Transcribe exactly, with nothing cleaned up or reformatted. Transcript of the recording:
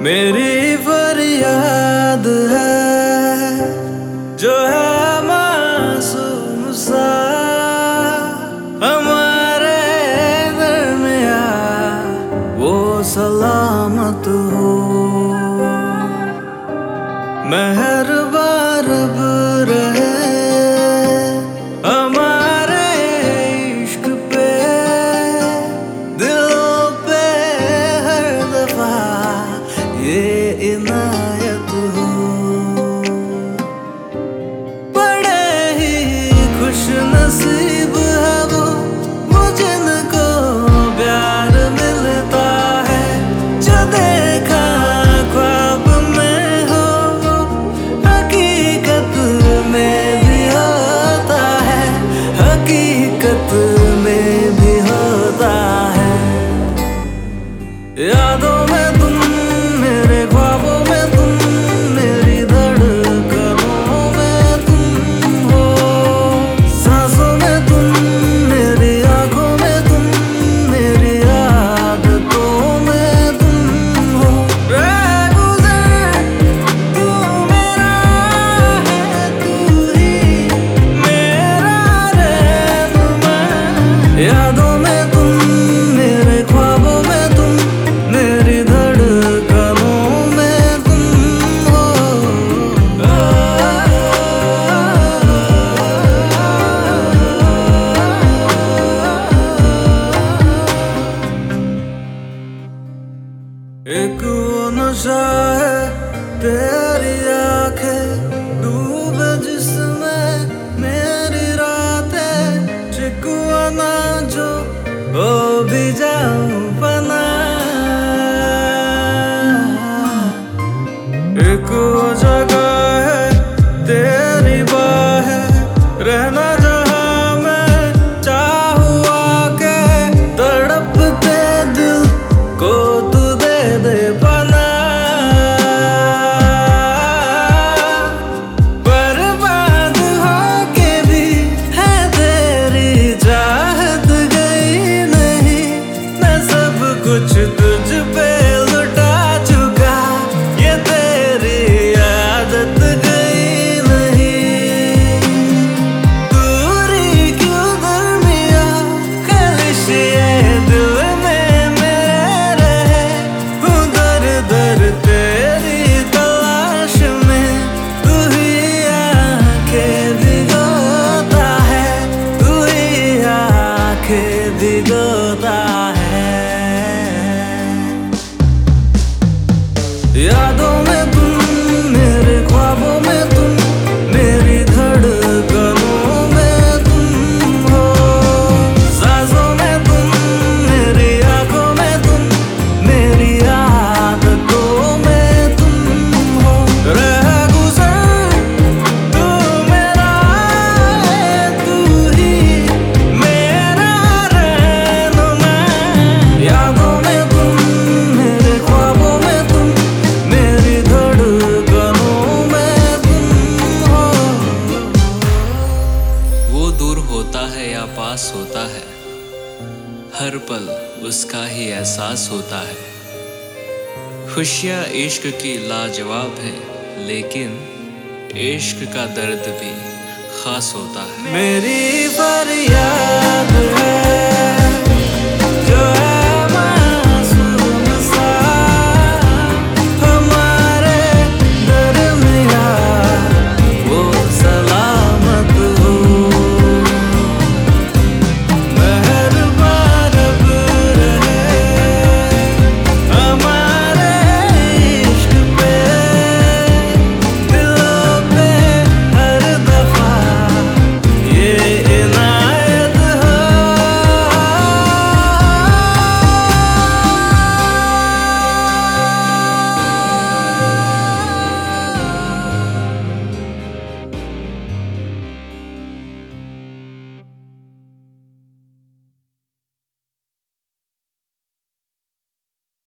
मेरी फरियाद है जो है मासूम सा हमारे दरमिया, वो सलामत हो। मेहरबान रब रहे हमारे इश्क पे, दिलों पे हर दफा ये इनायत हो। बड़े ही खुश नसीब है वो मुझको प्यार मिलता है, जो देखा ख्वाब में हो हकीकत में भी होता है, हकीकत में भी होता है। यादों में तुम, मेरे ख्वाबों में तुम, मेरी धड़कनों में तुम हो, सांसों में तुम, मेरी आंखों में तुम, मेरी आदतों में तुम हो। रह गुज़र तू मेरा है, तू ही मेरा रहनुमा। यादों में तुम, मेरे ख्वाबों में तुम, मेरी धड़कनों में तुम हो। एक वो नशा है तेरी आंखें डूबे जिसमें मेरी रातें, शिकवा ना जो हो भी जाऊं फना। एक वो जगह है तेरी बाहें, रहना जहां मैं चाहूँ आके, तड़पते दिल को तू दे दे पना। बर्बाद होके भी है तेरी चाहत गई नहीं, मैं सब कुछ तुझ पे लुटा चुका, ये तेरी आदत गई नहीं। दूरी क्यों दरमिया खलिश ये दिल में मेरे रहे, हूँ दर दर तेरी तलाश में, तू ही आंखें भिगोता है, तू ही आंखें भिगोता है। यादों में तुम, मेरे ख्वाबों में तुम, मेरी धड़कनों में तुम हो, सांसों में तुम, मेरी आंखों में तुम, मेरी आदतों में तुम हो। रह गुज़र तू मेरा है, तू ही मेरा रहनुमा। यादों में तुम, मेरे ख्वाबों में तुम, मेरी धड़कनों में तुम हो। वो दूर होता है या पास होता है, हर पल उसका ही एहसास होता है। खुशियाँ इश्क की लाजवाब है, लेकिन इश्क का दर्द भी खास होता है। मेरी फरियाद है